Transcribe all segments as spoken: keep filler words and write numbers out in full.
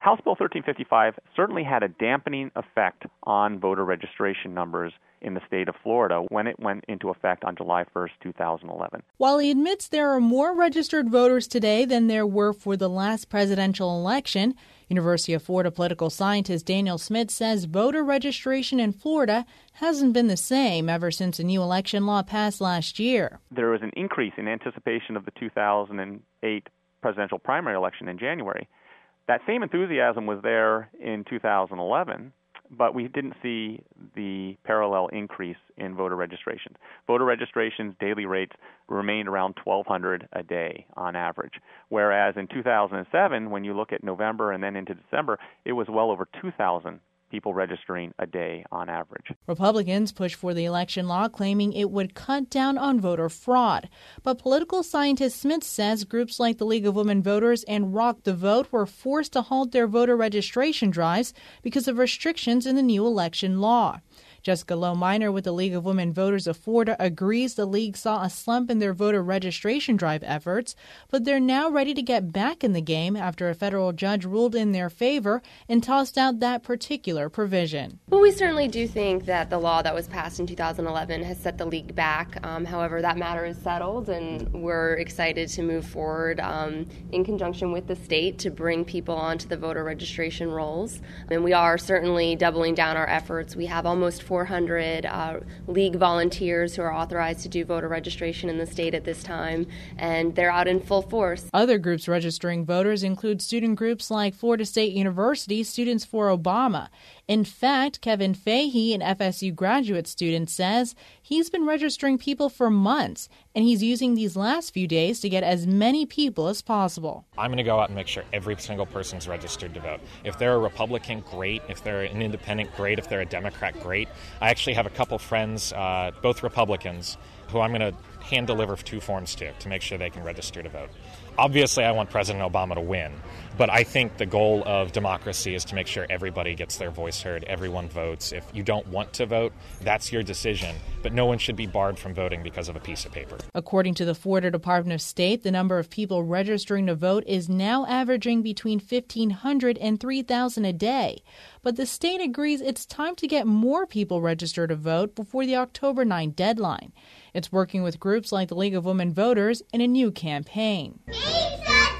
House Bill thirteen fifty-five certainly had a dampening effect on voter registration numbers in the state of Florida when it went into effect on July first, two thousand eleven. While he admits there are more registered voters today than there were for the last presidential election, University of Florida political scientist Daniel Smith says voter registration in Florida hasn't been the same ever since a new election law passed last year. There was an increase in anticipation of the two thousand eight presidential primary election in January. That same enthusiasm was there in two thousand eleven, but we didn't see the parallel increase in voter registrations. Voter registrations daily rates remained around twelve hundred a day on average, whereas in two thousand seven, when you look at November and then into December, it was well over two thousand people registering a day on average. Republicans pushed for the election law, claiming it would cut down on voter fraud. But political scientist Smith says groups like the League of Women Voters and Rock the Vote were forced to halt their voter registration drives because of restrictions in the new election law. Jessica Lowe Minor with the League of Women Voters of Florida agrees the league saw a slump in their voter registration drive efforts, but they're now ready to get back in the game after a federal judge ruled in their favor and tossed out that particular provision. Well, we certainly do think that the law that was passed in two thousand eleven has set the league back. Um, however, that matter is settled, and we're excited to move forward um, in conjunction with the state to bring people onto the voter registration rolls. And we are certainly doubling down our efforts. We have almost four hundred uh, league volunteers who are authorized to do voter registration in the state at this time, and they're out in full force. Other groups registering voters include student groups like Florida State University Students for Obama. In fact, Kevin Fahey, an F S U graduate student, says he's been registering people for months, and he's using these last few days to get as many people as possible. I'm going to go out and make sure every single person's registered to vote. If they're a Republican, great. If they're an independent, great. If they're a Democrat, great. I actually have a couple friends, uh, both Republicans, who I'm going to hand deliver two forms to to make sure they can register to vote. Obviously, I want President Obama to win, but I think the goal of democracy is to make sure everybody gets their voice heard, everyone votes. If you don't want to vote, that's your decision, but no one should be barred from voting because of a piece of paper. According to the Florida Department of State, the number of people registering to vote is now averaging between fifteen hundred and three thousand a day. But the state agrees it's time to get more people registered to vote before the October ninth deadline. It's working with groups like the League of Women Voters in a new campaign. Pizza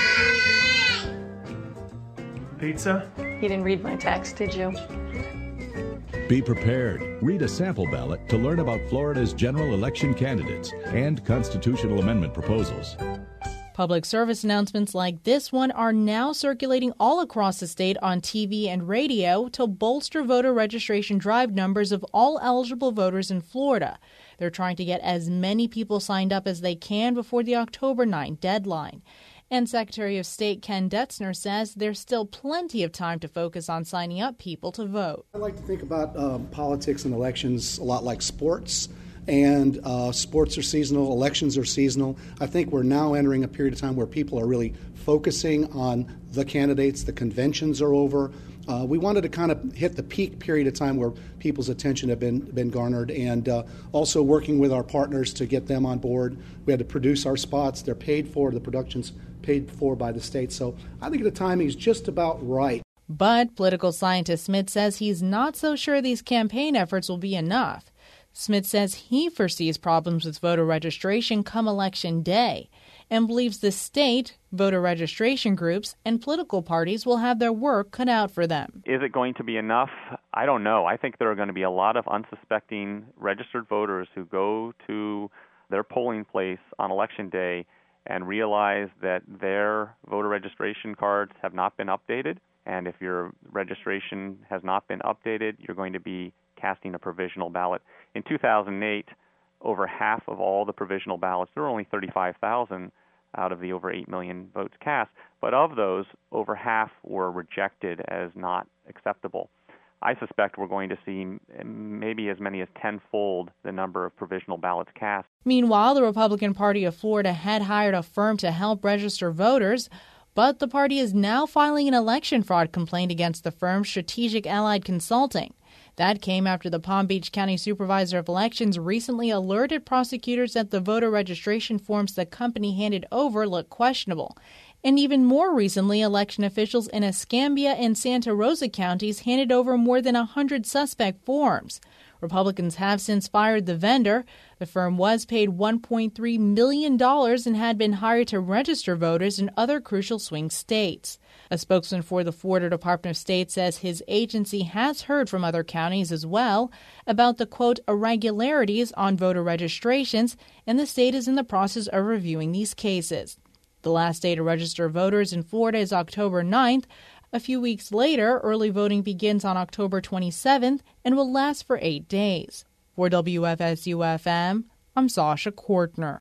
time! Pizza? You didn't read my text, did you? Be prepared. Read a sample ballot to learn about Florida's general election candidates and constitutional amendment proposals. Public service announcements like this one are now circulating all across the state on T V and radio to bolster voter registration drive numbers of all eligible voters in Florida. They're trying to get as many people signed up as they can before the October ninth deadline. And Secretary of State Ken Detzner says there's still plenty of time to focus on signing up people to vote. I like to think about um, politics and elections a lot like sports. And uh, sports are seasonal, elections are seasonal. I think we're now entering a period of time where people are really focusing on the candidates. The conventions are over. Uh, we wanted to kind of hit the peak period of time where people's attention have been been garnered, and uh, also working with our partners to get them on board. We had to produce our spots. They're paid for. The production's paid for by the state. So I think the timing is just about right. But political scientist Smith says he's not so sure these campaign efforts will be enough. Smith says he foresees problems with voter registration come Election Day and believes the state, voter registration groups, and political parties will have their work cut out for them. Is it going to be enough? I don't know. I think there are going to be a lot of unsuspecting registered voters who go to their polling place on Election Day and realize that their voter registration cards have not been updated. And if your registration has not been updated, you're going to be casting a provisional ballot. In two thousand eight, over half of all the provisional ballots, there were only thirty-five thousand out of the over eight million votes cast, but of those, over half were rejected as not acceptable. I suspect we're going to see maybe as many as tenfold the number of provisional ballots cast. Meanwhile, the Republican Party of Florida had hired a firm to help register voters, but the party is now filing an election fraud complaint against the firm Strategic Allied Consulting. That came after the Palm Beach County Supervisor of Elections recently alerted prosecutors that the voter registration forms the company handed over look questionable. And even more recently, election officials in Escambia and Santa Rosa counties handed over more than one hundred suspect forms. Republicans have since fired the vendor. The firm was paid one point three million dollars and had been hired to register voters in other crucial swing states. A spokesman for the Florida Department of State says his agency has heard from other counties as well about the, quote, irregularities on voter registrations, and the state is in the process of reviewing these cases. The last day to register voters in Florida is October ninth. A few weeks later, early voting begins on October twenty-seventh and will last for eight days. For W F S U F M, I'm Sasha Kortner.